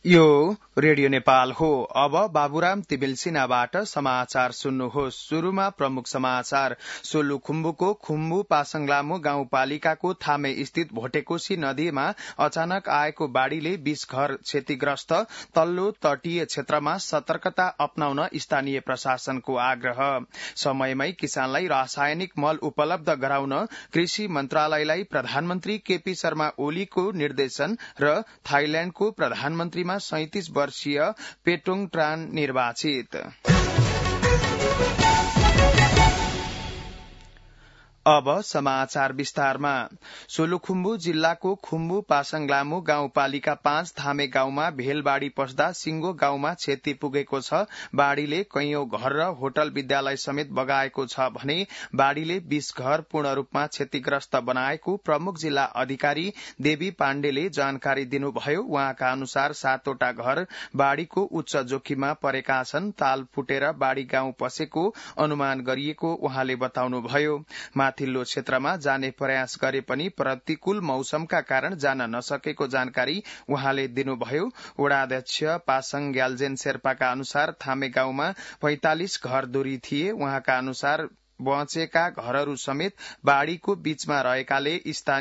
यो रेडियो नेपाल हो। अब बाबुराम तिमिल सिन्हाबाट समाचार सुन्नुहोस्। शुरूमा प्रमुख समाचार। सोलुखुम्बुको खुम्बु पासङलामु गाउँपालिकाको थामे स्थित भोटेकोशी नदीमा अचानक आएको बाढ़ीले 20 घर क्षतिग्रस्त। तल्लो तटीय क्षेत्रमा सतर्कता अपनाउन स्थानीय प्रशासनको आग्रह। समयमै किसानलाई रासायनिक मल उपलब्ध गराउन कृषि मन्त्रालयलाई प्रधानमन्त्री केपी शर्मा ओलीको निर्देशन र थाइल्याण्डको प्रधानमन्त्रीमा 37 वर्षीय पेटोङ ट्रान निर्वाचित। अब समाचार विस्तारमा। सोलुखुम्बु जिल्लाको खुम्बु पासङलामु गाउँपालिका 5 थामे गाउँमा भेलबाढ़ी पस्दा सिंगो गाउँमा क्षति पुगेको छ। बाढ़ीले कैयौं घर र होटल विद्यालय समेत बगाएको छ भने बाढ़ीले 20 घर पूर्ण रूपमा क्षतिग्रस्त बनाएको प्रमुख जिल्ला अधिकारी देवी पाण्डेले जानकारी दिनुभयो। उहाँका अनुसार 7वटा घर बाढ़ीको उच्च जोखिममा परेका छन्। ताल फुटेर बाढ़ी गाउँ पसेको अनुमान गरिएको उहाँले बताउनुभयो। माथिल्लो क्षेत्रमा जाने प्रयास गरे पनि प्रतिकूल मौसमका कारण जान नसकेको जानकारी उहाँले दिनुभयो। वडाध्यक्ष पासङ ग्याल्जेन शेर्पाका अनुसार थामे गाउँमा 45 घर दूरी थिए। उहाँका अनुसार बचेका घरहरू समेत बाढ़ीको बीचमा रहेकाले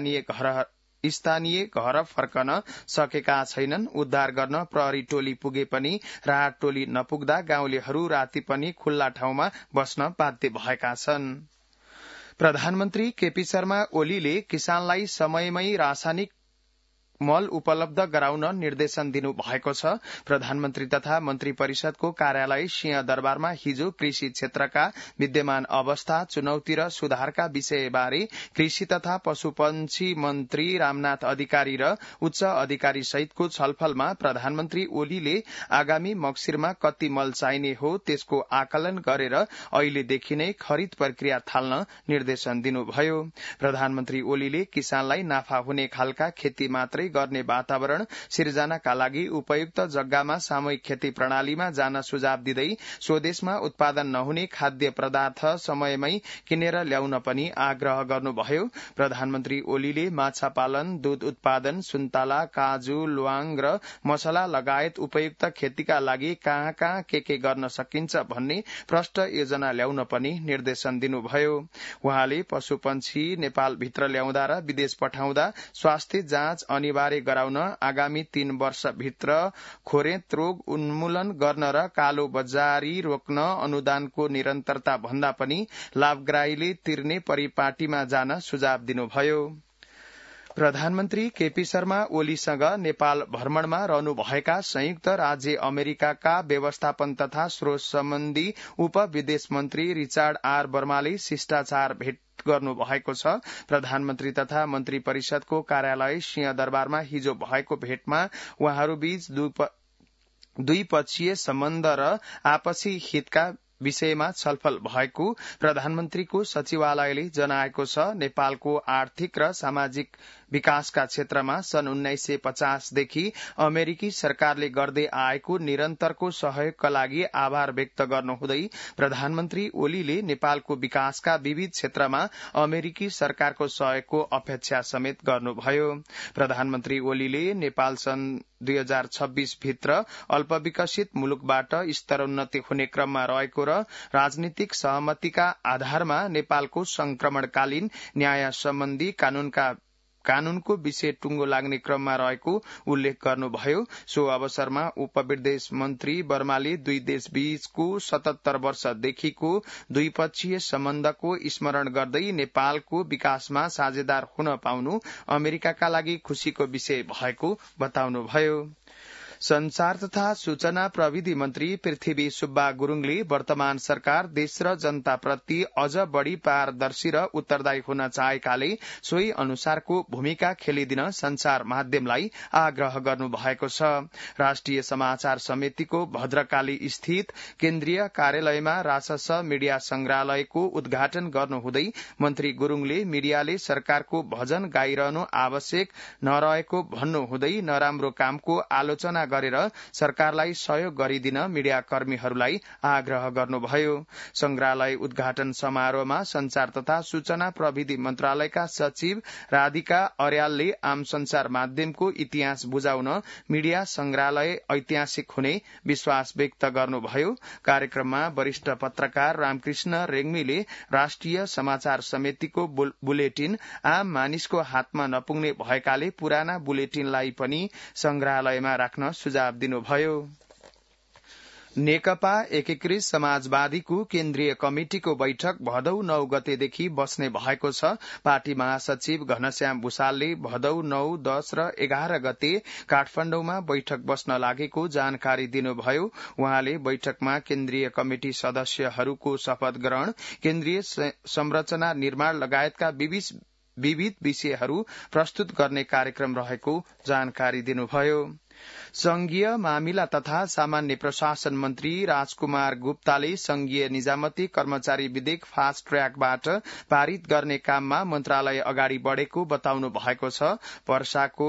स्थानीय घर फर्कन सकेका छैनन्। उद्धार गर्न प्रहरी टोली पुगे पनि राहत टोली नपुग्दा गाउँलेहरू राति पनि खुल्ला ठाउँमा बस्न बाध्य भएका छन्। प्रधानमन्त्री केपी शर्मा ओलीले किसानलाई समयमै रासायनिक मल उपलब्ध गराउन निर्देशन दिनु भएको छ। प्रधानमन्त्री तथा मन्त्री परिषदको कार्यालय सिंहदरबारमा हिजो कृषि क्षेत्रका विद्यमान अवस्था, चुनौती र सुधारका विषयबारे कृषि तथा पशुपन्छी मन्त्री रामनाथ अधिकारी र उच्च अधिकारी सहितको छलफलमा प्रधानमन्त्री ओलीले आगामी मक्सिरमा कति मल चाहिने हो त्यसको आकलन गरेर अहिलेदेखि नै खरिद प्रक्रिया थाल्न निर्देशन दिनुभयो। प्रधानमन्त्री ओलीले किसानलाई नाफा हुने खालका खेती मात्रै गर्ने वातावरण सिर्जनाका लागि उपयुक्त जग्गामा सामूहिक खेती प्रणालीमा जान सुझाव दिँदै स्वदेशमा उत्पादन नहुने खाद्य पदार्थ समयमै किनेर ल्याउन पनि आग्रह गर्नुभयो। प्रधानमन्त्री ओलीले माछा पालन, दूध उत्पादन, सुन्तला, काजु, ल्वाङ र मसला लगायत उपयुक्त खेतीका लागि कहाँ कहाँ के गर्न सकिन्छ भन्ने प्रष्ट योजना ल्याउन पनि निर्देशन दिनुभयो। उहाँले पशुपन्छी नेपालभित्र ल्याउँदा र विदेश पठाउँदा स्वास्थ्य जाँच अनिवार्य गराउन, आगामी 3 वर्षभित्र खोरेत रोग उन्मूलन गर्न र कालो बजारी रोक्न अनुदानको निरन्तरता भन्दा पनि लाभग्राहीले तिर्ने परिपाटीमा जान सुझाव दिनुभयो। प्रधानमन्त्री केपी शर्मा ओलीसँग नेपाल भ्रमणमा रहनुभएका संयुक्त राज्य अमेरिकाका व्यवस्थापन तथा स्रोत सम्बन्धी उप विदेश मन्त्री रिचार्ड आर वर्माले शिष्टाचार भेट गर्नु भएको छ। प्रधानमन्त्री तथा मन्त्री परिषदको कार्यालय सिंहदरबारमा हिजो भएको भेटमा उहाँहरूबीच द्विपक्षीय सम्बन्ध र आपसी हितका विषयमा छलफल भएको प्रधानमन्त्रीको सचिवालयले जनाएको छ। नेपालको आर्थिक र सामाजिक विकासका क्षेत्रमा सन् 1950 देखि अमेरिकी सरकारले गर्दै आएको निरन्तरको सहयोगका लागि आभार व्यक्त गर्नुहुँदै प्रधानमन्त्री ओलीले नेपालको विकासका विविध क्षेत्रमा अमेरिकी सरकारको सहयोगको अपेक्षा समेत गर्नुभयो। प्रधानमन्त्री ओलीले नेपाल सन् 2026 भित्र अल्पविकसित मुलुकबाट स्तरोन्नति हुने क्रममा रहेको र राजनीतिक सहमतिका आधारमा नेपालको संक्रमणकालीन न्याय सम्बन्धी कानूनको विषय टुङ्गो लाग्ने क्रममा रहेको उल्लेख गर्नुभयो। सो अवसरमा उपविदेश मन्त्री वर्माले दुई देशबीचको 77 वर्षदेखिको द्विपक्षीय सम्बन्धको स्मरण गर्दै नेपालको विकासमा साझेदार हुन पाउनु अमेरिकाका लागि खुशीको विषय भएको बताउनुभयो। संचार तथा सूचना प्रविधि मन्त्री पृथ्वी सुब्बा गुरूङले वर्तमान सरकार देश र जनताप्रति अझ बढ़ी पारदर्शी र उत्तरदायी हुन चाहेकाले सोही अनुसारको भूमिका खेलिदिन संचार माध्यमलाई आग्रह गर्नु भएको छ। राष्ट्रिय समाचार समितिको भद्रकाली स्थित केन्द्रीय कार्यालयमा राजस्व मीडिया संग्रहालयको उद्घाटन गर्नुहुँदै मन्त्री गुरूङले मीडियाले सरकारको भजन गाइरहनु आवश्यक नरहेको भन्नुहुँदै नराम्रो कामको आलोचना गरेर सरकारलाई सहयोग गरिदिन मीडियाकर्मीहरूलाई आग्रह गर्नुभयो। संग्रहालय उद्घाटन समारोहमा संचार तथा सूचना प्रविधि मन्त्रालयका सचिव राधिका अर्यालले आम संचार माध्यमको इतिहास बुझाउन मीडिया संग्रहालय ऐतिहासिक हुने विश्वास व्यक्त गर्नुभयो। कार्यक्रममा वरिष्ठ पत्रकार रामकृष्ण रेग्मीले राष्ट्रिय समाचार समितिको बुलेटिन आम मानिसको हातमा नपुग्ने भएकाले पुराना बुलेटिनलाई पनि संग्रहालयमा राख्न सुझाव दिनुभयो। नेकपा एकीकृत समाजवादीको केन्द्रीय कमिटिको बैठक भदौ 9 गतेदेखि बस्ने भएको छ। पार्टी महासचिव घनश्याम भूषालले भदौ 9, 10 र 11 गते काठमाडौँमा बैठक बस्न लागेको जानकारी दिनुभयो। उहाँले बैठकमा केन्द्रीय कमिटि सदस्यहरूको शपथ ग्रहण, केन्द्रीय संरचना निर्माण लगायतका विविध विषयहरू प्रस्तुत गर्ने कार्यक्रम रहेको जानकारी दिनुभयो। संघीय मामिला तथा सामान्य प्रशासन मन्त्री राजकुमार गुप्ताले संघीय निजामती कर्मचारी विधेयक फास्ट ट्र्याकबाट पारित गर्ने काममा मन्त्रालय अगाडि बढ़ेको बताउनु भएको छ। पर्साको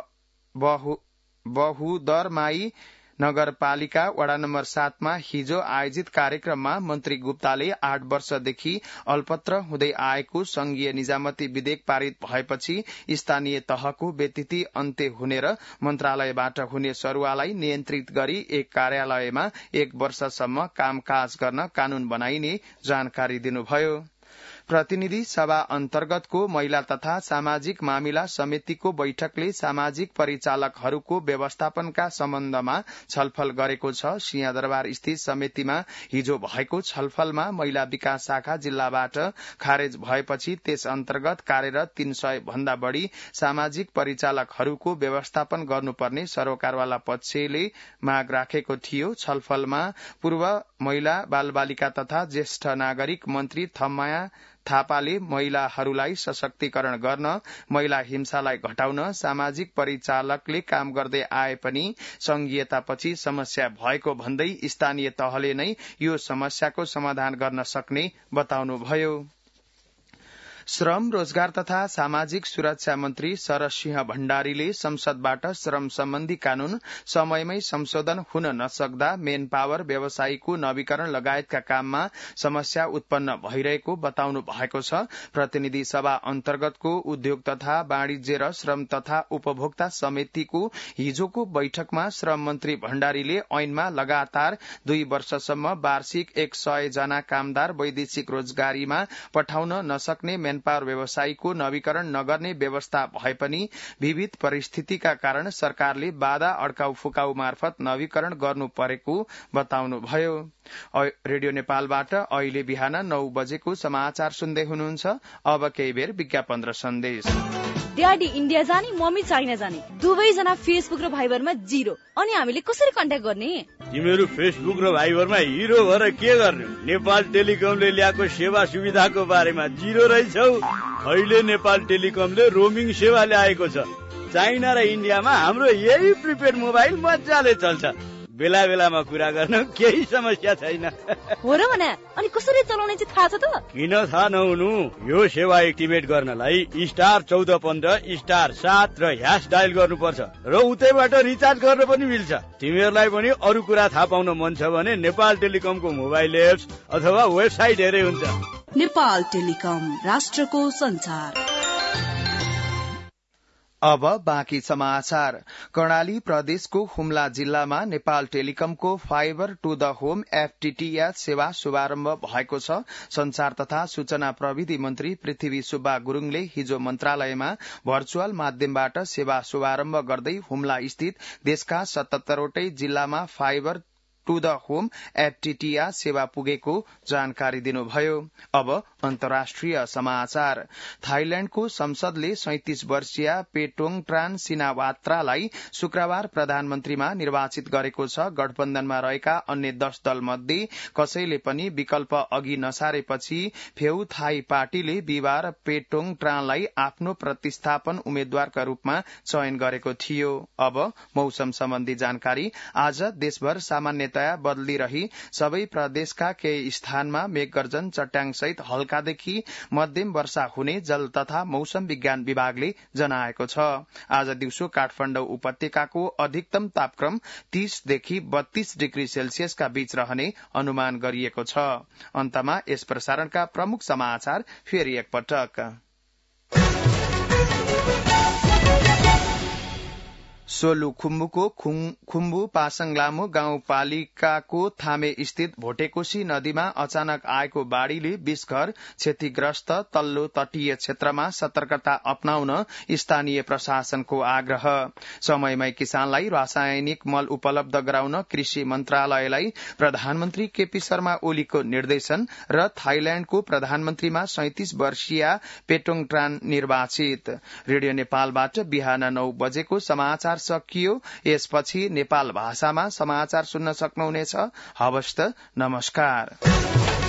बहुदरमाई नगरपालिका वडा नम्बर 7 मा हिजो आयोजित कार्यक्रममा मन्त्री गुप्ताले 8 वर्षदेखि अल्पत्र हुँदै आएको संघीय निजामती विधेयक पारित भएपछि स्थानीय तहको व्यतिथि अन्त्य हुने र मन्त्रालयबाट हुने सरुवालाई नियन्त्रित गरी एक कार्यालयमा 1 वर्षसम्म कामकाज गर्न कानून बनाइने जानकारी दिनुभयो। प्रतिनिधि सभा अन्तर्गतको महिला तथा सामाजिक मामिला समितिको बैठकले सामाजिक परिचालकहरूको व्यवस्थापनका सम्बन्धमा छलफल गरेको छ। सिंहदरबार स्थित समितिमा हिजो भएको छलफलमा महिला विकास शाखा जिल्लाबाट खारेज भएपछि त्यस अन्तर्गत कार्यरत 300 भन्दा बढ़ी सामाजिक परिचालकहरूको व्यवस्थापन गर्नुपर्ने सरोकारवाला पक्षले माग राखेको थियो। छलफलमा पूर्व महिला बालबालिका तथा ज्येष्ठ नागरिक मन्त्री थम्माया थापाले महिलाहरूलाई सशक्तिकरण गर्न, महिला हिंसालाई घटाउन सामाजिक परिचालकले काम गर्दै आए पनि संघीयतापछि समस्या भएको भन्दै स्थानीय तहले नै यो समस्याको समाधान गर्न सक्ने बताउनुभयो। श्रम, रोजगार तथा सामाजिक सुरक्षा मन्त्री शरदसिंह भण्डारीले संसदबाट श्रम सम्बन्धी कानून समयमै संशोधन हुन नसक्दा मेन पावर व्यवसायीको नवीकरण लगायतका काममा समस्या उत्पन्न भइरहेको बताउनु भएको छ। प्रतिनिधि सभा अन्तर्गतको उद्योग तथा वाणिज्य र श्रम तथा उपभोक्ता समितिको हिजोको बैठकमा श्रम मन्त्री भण्डारीले ऐनमा लगातार 2 वर्षसम्म वार्षिक 100 जना कामदार वैदेशिक रोजगारीमा पठाउन नसक्ने मेन पावर व्यवसायीको नवीकरण नगर्ने व्यवस्था भए पनि विविध परिस्थितिका कारण सरकारले बाधा अड्काउ फुकाउ मार्फत नवीकरण गर्नु परेको बताउनुभयो। रेडियो नेपालबाट अहिले बिहान 9 बजेको समाचार सुन्दै हुनुहुन्छ। अब केही बेर विज्ञापन र सन्देश। ड्याडी इन्डिया जाने, मम्मी चाइना जाने, दुवैजना फेसबुक र भाइबरमा 0। अनि हामीले कसरी कन्ट्याक्ट गर्ने? तिमीहरू फेसबुक र भाइबरमा हिरो भएर के गर्ने? नेपाल टेलिकमले ल्याएको सेवा सुविधाको बारेमा 0 रहेछौ। अहिले नेपाल टेलिकमले रोमिङ सेवा ल्याएको छ। चाइना र इन्डियामा हाम्रो यही प्रिपेड मोबाइल मजाले चल्छ। बेला बेलामा कुरा गर्न केही समस्या छैन। हो र भने अनि कसरी चलाउने चाहिँ थाहा छ त? किन थाहा नहुनु? यो सेवा एक्टिभेट गर्नलाई *1415 *7 र # डायल गर्नुपर्छ र उतैबाट रिचार्ज गर्न पनि मिल्छ। तिमीहरूलाई पनि अरू कुरा थाहा पाउन मन छ भने नेपाल टेलिकमको मोबाइल एप्स अथवा वेबसाइट हेरे हुन्छ। नेपाल टेलिकम, राष्ट्रको संचार। अब बाँकी समाचार। कर्णाली प्रदेशको हुम्ला जिल्लामा नेपाल टेलिकमको fibre to the home FTTH सेवा शुभारम्भ भएको छ। संचार तथा सूचना प्रविधि मन्त्री पृथ्वी सुब्बा गुरूङले हिजो मन्त्रालयमा भर्चुअल माध्यमबाट सेवा शुभारम्भ गर्दै हुम्ला स्थित देशका 77वटै जिल्लामा fibre to the home FTTH सेवा पुगेको जानकारी दिनुभयो। अब अन्तर्राष्ट्रिय समाचार। थाइल्याण्डको संसदले 37 वर्षीय पेटोङट्रान सिनावात्रालाई शुक्रबार प्रधानमन्त्रीमा निर्वाचित गरेको छ। गठबन्धनमा रहेका अन्य 10 दल मध्ये कसैले पनि विकल्प अघि नसारेपछि फेउ थाई पार्टीले बिहिबार पेटोङट्रानलाई आफ्नो प्रतिस्थापन उम्मेद्वारका रूपमा चयन गरेको थियो। अब मौसम सम्बन्धी जानकारी। आज देशभर सामान्यतया छुट्टाया बदली रही सबै प्रदेशका केही स्थानमा मेघगर्जन चट्याङ सहित हल्कादेखि मध्यम वर्षा हुने जल तथा मौसम विज्ञान विभागले जनाएको छ। आज दिउँसो काठमाडौँ उपत्यकाको अधिकतम तापक्रम 30 देखि 32 डिग्री सेल्सियसका बीच रहने अनुमान गरिएको छ। अन्तमा यस प्रसारणका प्रमुख समाचार फेरि एकपटक। सोलुखुम्बुको खुम्बु पासाङ लामो गाउँपालिकाको थामे स्थित भोटेकोशी नदीमा अचानक आएको बाढ़ीले 20 घर क्षतिग्रस्त। तल्लो तटीय क्षेत्रमा सतर्कता अपनाउन स्थानीय प्रशासनको आग्रह। समयमै किसानलाई रासायनिक मल उपलब्ध गराउन कृषि मन्त्रालयलाई प्रधानमन्त्री केपी शर्मा ओलीको निर्देशन र थाइल्याण्डको प्रधानमन्त्रीमा 37 वर्षीय पेटोङ ट्रान निर्वाचित। रेडियो नेपालबाट बिहान 9 बजेको समाचार सकियो। यसपछि नेपाल भाषामा समाचार सुन्न सक्नुहुनेछ। हवस् त, नमस्कार।